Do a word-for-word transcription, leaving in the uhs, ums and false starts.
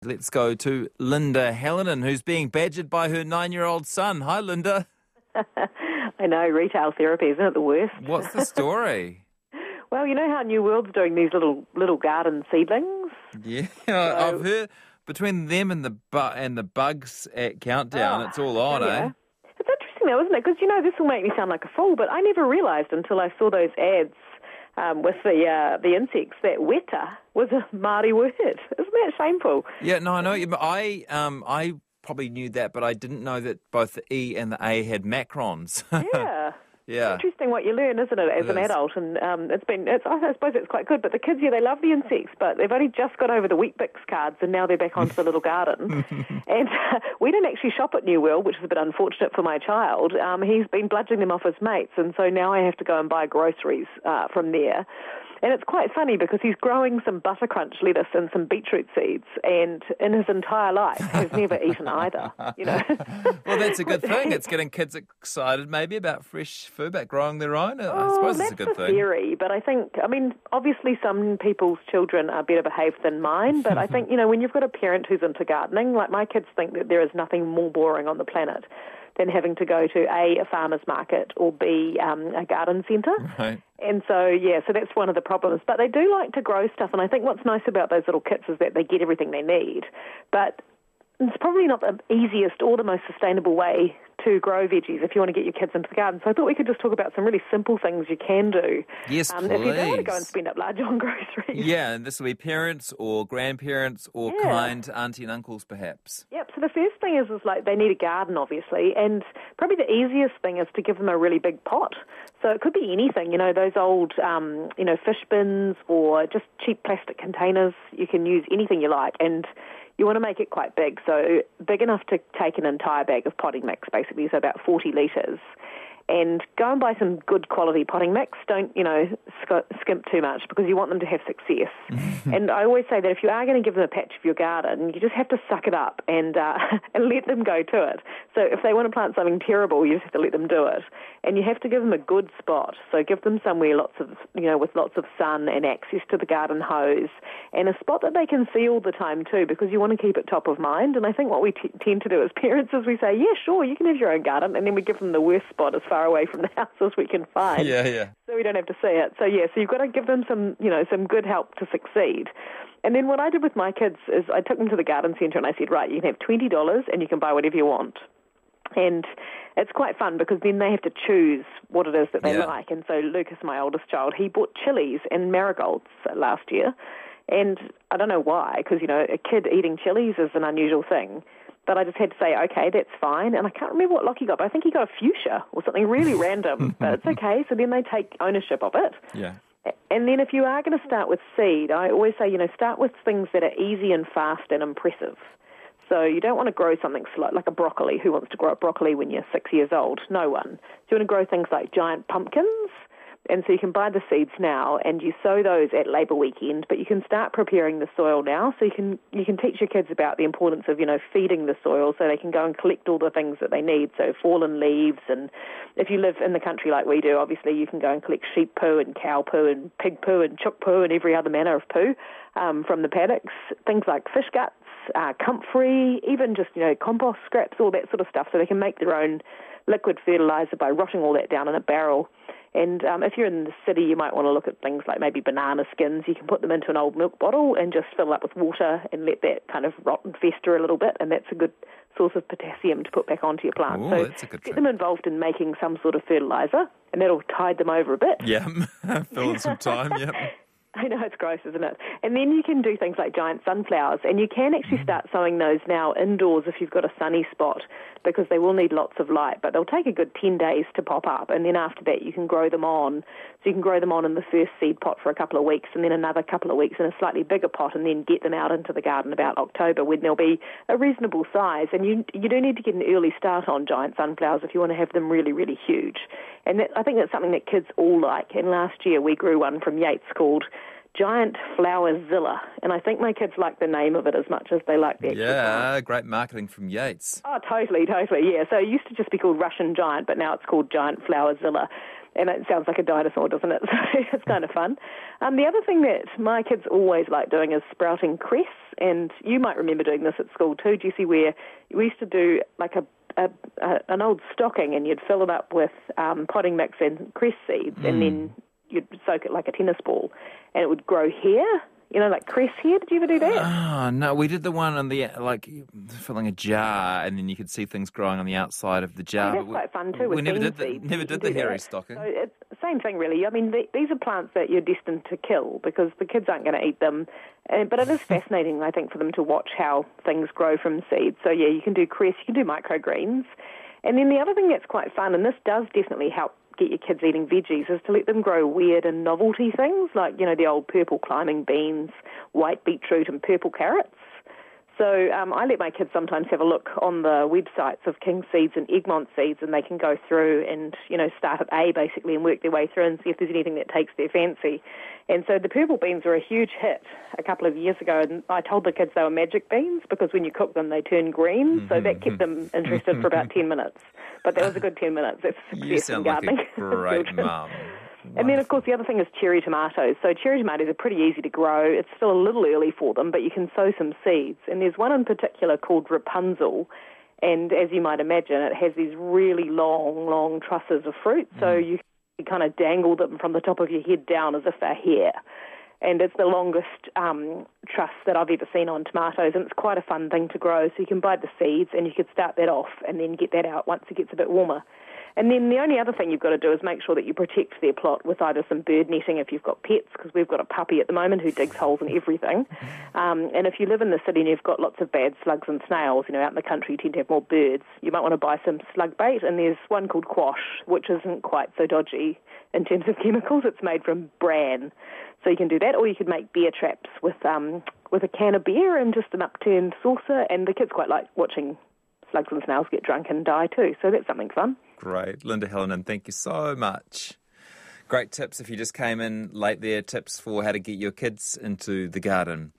Let's go to Linda Hallinan, who's being badgered by her nine-year-old son. Hi, Linda. I know, retail therapy, isn't it the worst? What's the story? Well, you know how New World's doing these little little garden seedlings? Yeah, So, I've heard between them and the bu- and the bugs at Countdown, oh, it's all on, yeah. eh? It's interesting though, isn't it? Because, you know, this will make me sound like a fool, but I never realised until I saw those ads um, with the uh, the insects that weta was a Māori word. Isn't that shameful? Yeah, no, I know. I um I probably knew that, but I didn't know that both the E and the A had macrons. Yeah. Yeah. Interesting what you learn, isn't it, as It an is. adult? And um, it's been, it's, I suppose it's quite good. But the kids, yeah, they love the insects, but they've only just got over the Weet-Bix cards, and now they're back onto the little garden. And uh, we didn't actually shop at New World, which is a bit unfortunate for my child. Um, he's been bludging them off his mates, and so now I have to go and buy groceries uh, from there. And it's quite funny because he's growing some buttercrunch lettuce and some beetroot seeds, and in his entire life has never eaten either. You know. Well, that's a good thing. It's getting kids excited maybe about fresh food, about growing their own. I Oh, suppose that's it's a good the thing. theory, but I think, I mean, obviously some people's children are better behaved than mine, but I think, you know, when you've got a parent who's into gardening, like my kids think that there is nothing more boring on the planet than having to go to A, a farmer's market, or B, um, a garden centre. Right. And so, yeah, so that's one of the problems. But they do like to grow stuff, and I think what's nice about those little kits is that they get everything they need. But it's probably not the easiest or the most sustainable way to grow veggies if you want to get your kids into the garden. So I thought we could just talk about some really simple things you can do. Yes, um, please. If you don't want to go and spend up large on groceries. Yeah, and this will be parents or grandparents or Yeah. kind auntie and uncles, perhaps. Yep, so the first thing is, is like they need a garden, obviously, and probably the easiest thing is to give them a really big pot. So it could be anything, you know, those old, um, you know, fish bins or just cheap plastic containers. You can use anything you like, and you want to make it quite big, so big enough to take an entire bag of potting mix, basically, so about forty litres. And go and buy some good quality potting mix. Don't, you know, sk- skimp too much because you want them to have success. And I always say that if you are going to give them a patch of your garden, you just have to suck it up and uh, and let them go to it. So if they want to plant something terrible, you just have to let them do it. And you have to give them a good spot. So give them somewhere lots of, you know, with lots of sun and access to the garden hose, and a spot that they can see all the time too, because you want to keep it top of mind. And I think what we t- tend to do as parents is we say, yeah, sure, you can have your own garden, and then we give them the worst spot as far away from the house as we can find. Yeah, yeah. So we don't have to see it. So yeah, so you've got to give them some, you know, some good help to succeed. And then what I did with my kids is I took them to the garden centre and I said, right, you can have twenty dollars and you can buy whatever you want. And it's quite fun because then they have to choose what it is that they Yeah. like. And so Lucas, my oldest child, he bought chilies and marigolds last year. And I don't know why, because, you know, a kid eating chilies is an unusual thing. But I just had to say, okay, that's fine. And I can't remember what Lockie got, but I think he got a fuchsia or something really random. But it's okay. So then they take ownership of it. Yeah. And then if you are going to start with seed, I always say, you know, start with things that are easy and fast and impressive. So you don't want to grow something slow, like a broccoli. Who wants to grow a broccoli when you're six years old? No one. So you want to grow things like giant pumpkins. And so you can buy the seeds now, and you sow those at Labour weekend, but you can start preparing the soil now. So you can you can teach your kids about the importance of, you know, feeding the soil so they can go and collect all the things that they need, so fallen leaves. And if you live in the country like we do, obviously you can go and collect sheep poo and cow poo and pig poo and chook poo and every other manner of poo um, from the paddocks, things like fish guts, uh, comfrey, even just, you know, compost scraps, all that sort of stuff, so they can make their own liquid fertiliser by rotting all that down in a barrel. And um, if you're in the city, you might want to look at things like maybe banana skins. You can put them into an old milk bottle and just fill it up with water and let that kind of rot and fester a little bit, and that's a good source of potassium to put back onto your plant. Ooh, so that's a good get trick. them involved in making some sort of fertiliser, and that'll tide them over a bit. Yeah, fill in some time, yeah. I know, it's gross, isn't it? And then you can do things like giant sunflowers, and you can actually start sowing those now indoors if you've got a sunny spot, because they will need lots of light, but they'll take a good ten days to pop up, and then after that you can grow them on. So you can grow them on in the first seed pot for a couple of weeks, and then another couple of weeks in a slightly bigger pot, and then get them out into the garden about October when they'll be a reasonable size. And you you do need to get an early start on giant sunflowers if you want to have them really, really huge. And that, I think that's something that kids all like. And last year we grew one from Yates called Giant Flowerzilla, and I think my kids like the name of it as much as they like the actual Yeah, plant. great marketing from Yates. Oh, totally, totally, yeah. So it used to just be called Russian Giant, but now it's called Giant Flowerzilla. And it sounds like a dinosaur, doesn't it? So it's kind of fun. Um, the other thing that my kids always like doing is sprouting cress. And you might remember doing this at school too, Jessie, where we used to do like a, a, a an old stocking, and you'd fill it up with um, potting mix and cress seeds, mm. and then you'd soak it like a tennis ball, and it would grow hair. You know, like cress hair. Did you ever do that? Oh, no, we did the one on the, like, filling a jar, and then you could see things growing on the outside of the jar. Oh, that's quite fun too. We with never bean did the, seeds. never did the hairy that. stocking. So it's the same thing, really. I mean, the, these are plants that you're destined to kill because the kids aren't going to eat them. Uh, but it is fascinating, I think, for them to watch how things grow from seeds. So, yeah, you can do cress, you can do microgreens. And then the other thing that's quite fun, and this does definitely help get your kids eating veggies, is to let them grow weird and novelty things like, you know, the old purple climbing beans, white beetroot and purple carrots. So um, I let my kids sometimes have a look on the websites of King Seeds and Egmont Seeds, and they can go through and, you know, start at A basically and work their way through and see if there's anything that takes their fancy. And so the purple beans were a huge hit a couple of years ago, and I told the kids they were magic beans because when you cook them they turn green, mm-hmm. so that kept them interested for about ten minutes. But that was a good ten minutes. That's success you sound in gardening. Like a great mum. And then, of course, the other thing is cherry tomatoes. So cherry tomatoes are pretty easy to grow. It's still a little early for them, but you can sow some seeds. And there's one in particular called Rapunzel, and as you might imagine, it has these really long, long trusses of fruit, so mm. you can kind of dangle them from the top of your head down as if they're hair. And it's the longest um, truss that I've ever seen on tomatoes, and it's quite a fun thing to grow. So you can buy the seeds, and you could start that off and then get that out once it gets a bit warmer. And then the only other thing you've got to do is make sure that you protect their plot with either some bird netting if you've got pets, because we've got a puppy at the moment who digs holes in everything. Um, and if you live in the city and you've got lots of bad slugs and snails, you know, out in the country you tend to have more birds, you might want to buy some slug bait. And there's one called Quash, which isn't quite so dodgy in terms of chemicals. It's made from bran. So you can do that, or you could make bear traps with um, with a can of beer and just an upturned saucer. And the kids quite like watching slugs and snails get drunk and die too. So that's something fun. Great. Linda Hallinan, thank you so much. Great tips if you just came in late there, tips for how to get your kids into the garden.